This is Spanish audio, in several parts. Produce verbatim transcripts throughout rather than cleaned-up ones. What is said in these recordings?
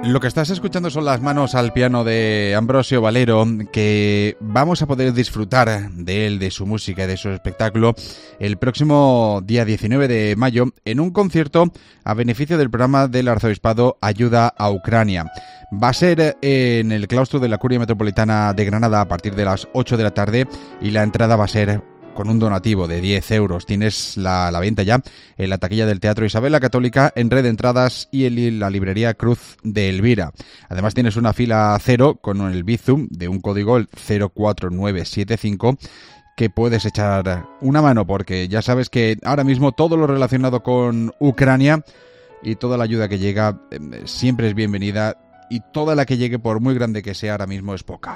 Lo que estás escuchando son las manos al piano de Ambrosio Valero, que vamos a poder disfrutar de él, de su música y de su espectáculo el próximo día diecinueve de mayo en un concierto a beneficio del programa del Arzobispado Ayuda a Ucrania. Va a ser en el claustro de la Curia Metropolitana de Granada a partir de las ocho de la tarde y la entrada va a ser con un donativo de diez euros. Tienes la, la venta ya en la taquilla del Teatro Isabel la Católica, en Red de Entradas y en la librería Cruz de Elvira. Además tienes una fila cero con el Bizum de un código el cero cuatro nueve siete cinco que puedes echar una mano, porque ya sabes que ahora mismo todo lo relacionado con Ucrania y toda la ayuda que llega eh, siempre es bienvenida, y toda la que llegue, por muy grande que sea, ahora mismo es poca.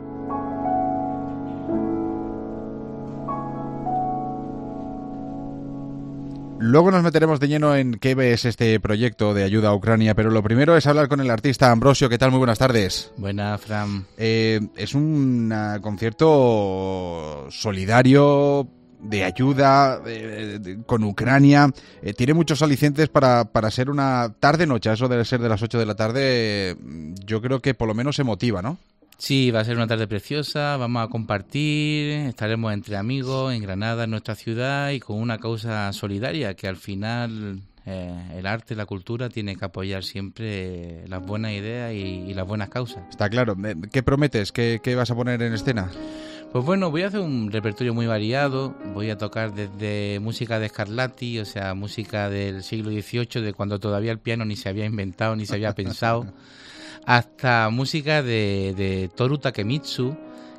Luego nos meteremos de lleno en qué es este proyecto de ayuda a Ucrania, pero lo primero es hablar con el artista Ambrosio. ¿Qué tal? Muy buenas tardes. Buenas, Fran. Eh, es un uh, concierto solidario, de ayuda eh, de, con Ucrania. Eh, tiene muchos alicientes para, para ser una tarde-noche. Eso debe ser de las ocho de la tarde. Eh, yo creo que por lo menos emotiva, ¿no? Sí, va a ser una tarde preciosa, vamos a compartir, estaremos entre amigos en Granada, en nuestra ciudad, y con una causa solidaria que al final eh, el arte, la cultura tiene que apoyar siempre las buenas ideas y, y las buenas causas. Está claro. ¿Qué prometes? ¿Qué, qué vas a poner en escena? Pues bueno, voy a hacer un repertorio muy variado, voy a tocar desde música de Scarlatti, o sea, música del siglo dieciocho, de cuando todavía el piano ni se había inventado ni se había pensado, hasta música de, de Toru Takemitsu,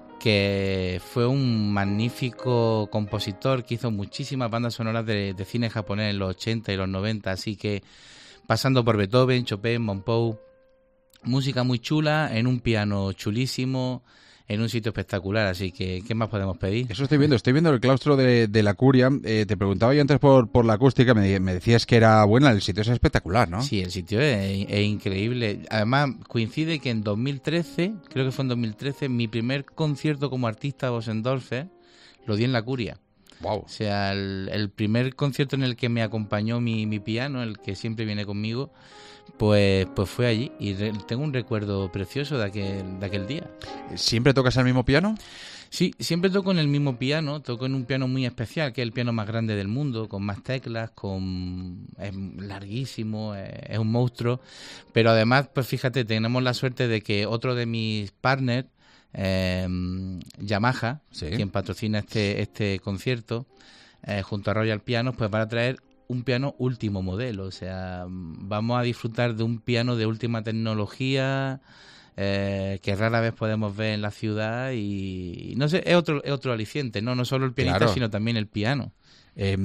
que fue un magnífico compositor que hizo muchísimas bandas sonoras de, de cine japonés en los ochenta y los noventa, así que pasando por Beethoven, Chopin, Monpou, música muy chula, en un piano chulísimo, en un sitio espectacular, así que ¿qué más podemos pedir? Eso estoy viendo, estoy viendo el claustro de, de la Curia. Eh, te preguntaba yo antes por, por la acústica, me, me decías que era buena, el sitio es espectacular, ¿no? Sí, el sitio es, es increíble. Además, coincide que en dos mil trece, creo que fue en dos mil trece, mi primer concierto como artista Bösendorfer lo di en la Curia. Wow. O sea, el, el primer concierto en el que me acompañó mi, mi piano, el que siempre viene conmigo, pues pues fue allí, y re, tengo un recuerdo precioso de aquel, de aquel día. ¿Siempre tocas el mismo piano? Sí, siempre toco en el mismo piano, toco en un piano muy especial, que es el piano más grande del mundo, con más teclas, con es larguísimo, es, es un monstruo, pero además, pues fíjate, tenemos la suerte de que otro de mis partners, eh, Yamaha, sí, quien patrocina este este concierto, eh, junto a Royal Pianos, pues van a traer un piano último modelo, o sea, vamos a disfrutar de un piano de última tecnología, eh, que rara vez podemos ver en la ciudad, y no sé, es otro es otro aliciente, no no solo el pianista, claro, sino también el piano. Eh,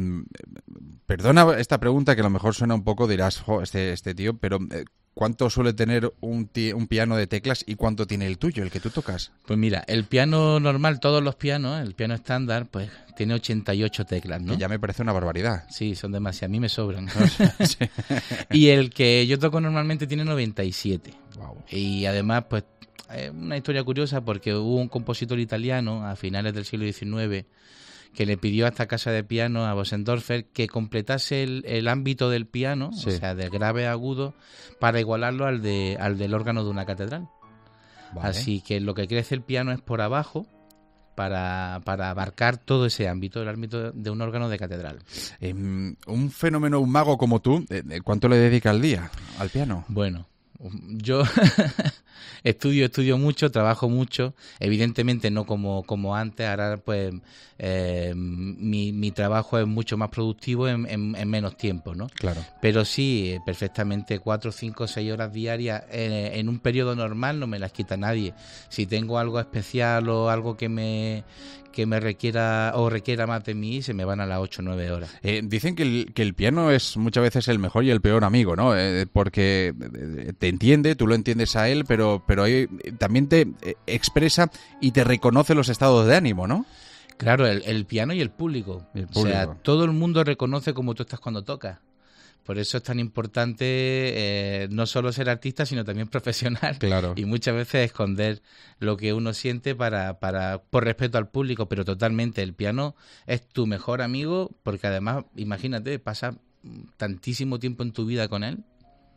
perdona esta pregunta, que a lo mejor suena un poco, dirás, jo, este este tío, pero eh, ¿cuánto suele tener un, un piano de teclas y cuánto tiene el tuyo, el que tú tocas? Pues mira, el piano normal, todos los pianos, el piano estándar, pues tiene ochenta y ocho teclas, ¿no? Que ya me parece una barbaridad. Sí, son demasiadas, a mí me sobran. Sí. Y el que yo toco normalmente tiene noventa y siete. Wow. Y además, pues, es una historia curiosa, porque hubo un compositor italiano a finales del siglo diecinueve que le pidió a esta casa de piano, a Bösendorfer, que completase el, el ámbito del piano, sí, o sea, del grave a agudo, para igualarlo al de al del órgano de una catedral. Vale. Así que lo que crece el piano es por abajo, para, para abarcar todo ese ámbito, el ámbito de un órgano de catedral. Eh, un fenómeno, un mago como tú, ¿cuánto le dedica al día al piano? Bueno, yo estudio, estudio mucho, trabajo mucho, evidentemente no como, como antes, ahora pues eh, mi, mi trabajo es mucho más productivo en, en, en menos tiempo, ¿no? Claro. Pero sí, perfectamente cuatro, cinco, seis horas diarias en, en un periodo normal no me las quita nadie. Si tengo algo especial o algo que me que me requiera o requiera más de mí, se me van a las ocho o nueve horas. Eh, dicen que el, que el piano es muchas veces el mejor y el peor amigo, ¿no? Eh, porque te entiende, tú lo entiendes a él, pero, pero ahí también te expresa y te reconoce los estados de ánimo, ¿no? Claro, el, el piano y el público. el público. O sea, todo el mundo reconoce cómo tú estás cuando tocas. Por eso es tan importante eh, no solo ser artista, sino también profesional. Claro. Y muchas veces esconder lo que uno siente para, para por respeto al público, pero totalmente. El piano es tu mejor amigo, porque además, imagínate, pasas tantísimo tiempo en tu vida con él.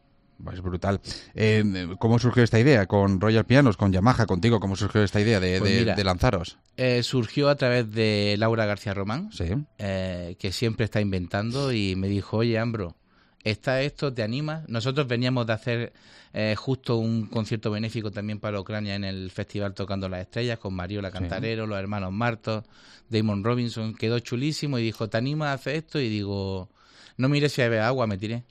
Es brutal. Eh, ¿Cómo surgió esta idea? ¿Con Royal Pianos, con Yamaha, contigo? ¿Cómo surgió esta idea de, pues de, mira, de lanzaros? Eh, surgió a través de Laura García Román, sí. eh, que siempre está inventando, y me dijo, oye, Ambro, ¿está esto? ¿Te animas? Nosotros veníamos de hacer eh, justo un concierto benéfico también para Ucrania en el festival Tocando las Estrellas, con Mariola Cantarero, sí. los hermanos Martos, Damon Robinson, quedó chulísimo, y dijo, ¿te animas a hacer esto? Y digo, no mires si había agua, me tiré.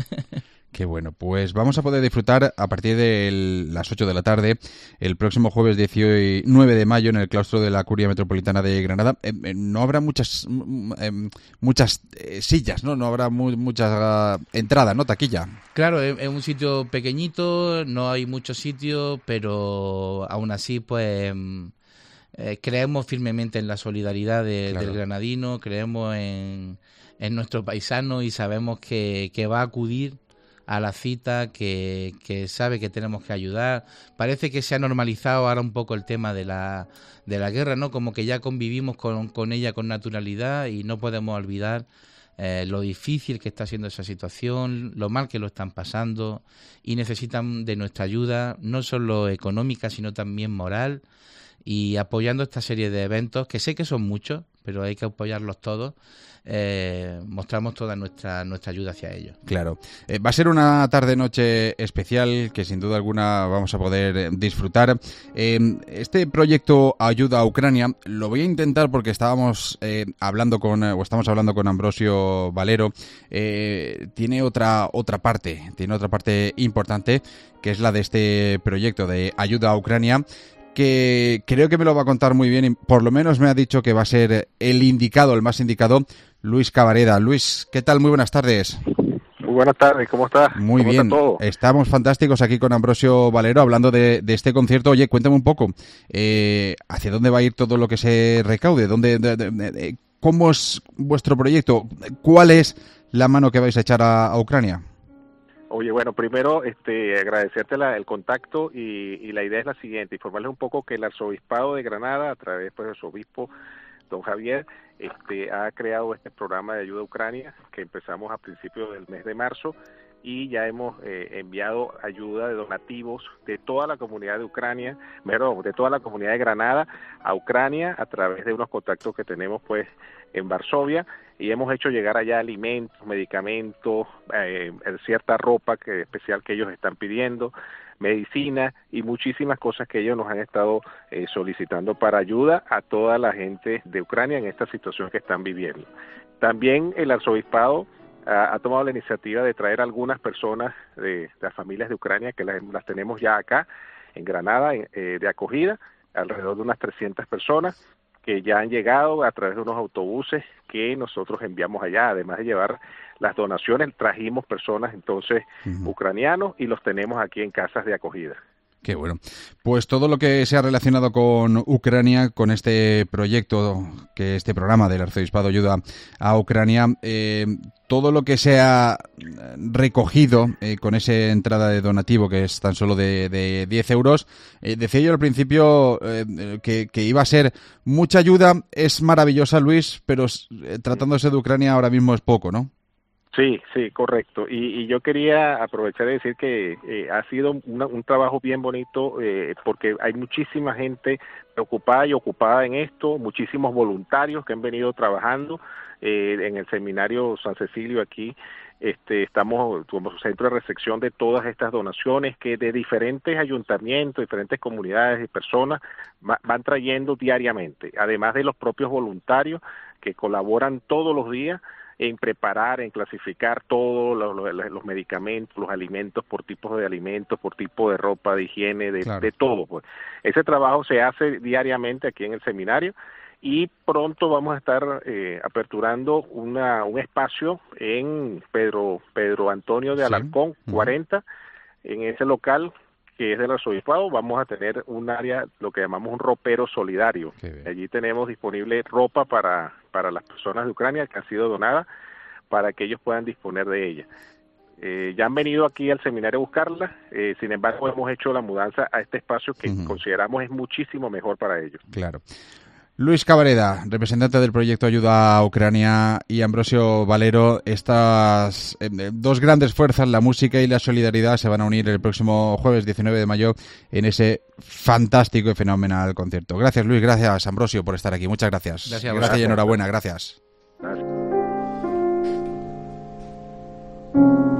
Qué bueno, pues vamos a poder disfrutar a partir de las ocho de la tarde, el próximo jueves diecinueve de mayo, en el claustro de la Curia Metropolitana de Granada. Eh, eh, no habrá muchas eh, muchas eh, sillas, ¿no? No habrá mu muchas uh, entradas, ¿no? Taquilla. Claro, es, es un sitio pequeñito, no hay muchos sitios, pero aún así, pues... Eh, creemos firmemente en la solidaridad de, claro. del granadino, creemos en, en nuestro paisano, y sabemos que, que va a acudir a la cita, que, que sabe que tenemos que ayudar. Parece que se ha normalizado ahora un poco el tema de la, de la guerra, ¿no? Como que ya convivimos con, con ella con naturalidad, y no podemos olvidar eh, lo difícil que está siendo esa situación, lo mal que lo están pasando, y necesitan de nuestra ayuda, no solo económica, sino también moral. Y apoyando esta serie de eventos, que sé que son muchos, pero hay que apoyarlos todos, eh, mostramos toda nuestra nuestra ayuda hacia ellos. Claro. Eh, va a ser una tarde-noche especial que sin duda alguna vamos a poder disfrutar. Eh, este proyecto Ayuda a Ucrania lo voy a intentar porque estábamos eh, hablando con, o estamos hablando con Ambrosio Valero. Eh, tiene otra, otra parte, tiene otra parte importante, que es la de este proyecto de Ayuda a Ucrania, que creo que me lo va a contar muy bien, y por lo menos me ha dicho que va a ser el indicado, el más indicado, Luis Cabareda. Luis, ¿qué tal? Muy buenas tardes. Muy buenas tardes, ¿cómo estás? Muy ¿Cómo bien, está todo? Estamos fantásticos aquí con Ambrosio Valero hablando de, de este concierto. Oye, cuéntame un poco, eh, ¿hacia dónde va a ir todo lo que se recaude? ¿Dónde, de, de, de, ¿Cómo es vuestro proyecto? ¿Cuál es la mano que vais a echar a, a Ucrania? Oye, bueno, primero este, agradecerte la, el contacto, y, y la idea es la siguiente: informarles un poco que el Arzobispado de Granada, a través pues, de su obispo, don Javier, este, ha creado este programa de ayuda a Ucrania, que empezamos a principios del mes de marzo, y ya hemos eh, enviado ayuda de donativos de toda la comunidad de Ucrania, perdón, de toda la comunidad de Granada a Ucrania, a través de unos contactos que tenemos pues en Varsovia, y hemos hecho llegar allá alimentos, medicamentos, eh, cierta ropa que especial que ellos están pidiendo, medicina y muchísimas cosas que ellos nos han estado eh, solicitando para ayuda a toda la gente de Ucrania en esta situación que están viviendo. También el arzobispado ha, ha tomado la iniciativa de traer algunas personas de, de las familias de Ucrania, que las, las tenemos ya acá en Granada, eh, de acogida, alrededor de unas trescientas personas, que ya han llegado a través de unos autobuses que nosotros enviamos allá. Además de llevar las donaciones, trajimos personas entonces uh-huh. ucranianos, y los tenemos aquí en casas de acogida. Qué bueno. Pues todo lo que se ha relacionado con Ucrania, con este proyecto, que este programa del Arzobispado Ayuda a Ucrania, eh, todo lo que se ha recogido eh, con esa entrada de donativo, que es tan solo de, de diez euros, eh, decía yo al principio eh, que, que iba a ser mucha ayuda. Es maravillosa, Luis, pero eh, tratándose de Ucrania ahora mismo es poco, ¿no? Sí, sí, correcto. Y, y yo quería aprovechar de decir que eh, ha sido una, un trabajo bien bonito, eh, porque hay muchísima gente preocupada y ocupada en esto, muchísimos voluntarios que han venido trabajando eh, en el seminario San Cecilio aquí. Este, estamos como centro de recepción de todas estas donaciones que de diferentes ayuntamientos, diferentes comunidades y personas va, van trayendo diariamente, además de los propios voluntarios que colaboran todos los días en preparar, en clasificar todos los, los, los medicamentos, los alimentos, por tipos de alimentos, por tipo de ropa, de higiene, de, claro. de todo. Pues. Ese trabajo se hace diariamente aquí en el seminario, y pronto vamos a estar eh, aperturando una, un espacio en Pedro Pedro Antonio de Alarcón, sí. cuarenta, uh-huh. en ese local que es del arzobispado. Vamos a tener un área, lo que llamamos un ropero solidario. Allí tenemos disponible ropa para, para las personas de Ucrania que han sido donadas, para que ellos puedan disponer de ella. Eh, ya han venido aquí al seminario a buscarla, eh, sin embargo hemos hecho la mudanza a este espacio que uh-huh. consideramos es muchísimo mejor para ellos. Claro. Luis Cabareda, representante del proyecto Ayuda a Ucrania, y Ambrosio Valero, estas eh, dos grandes fuerzas, la música y la solidaridad, se van a unir el próximo jueves diecinueve de mayo en ese fantástico y fenomenal concierto. Gracias, Luis, gracias, Ambrosio, por estar aquí. Muchas gracias. Gracias, gracias y enhorabuena, gracias. Gracias.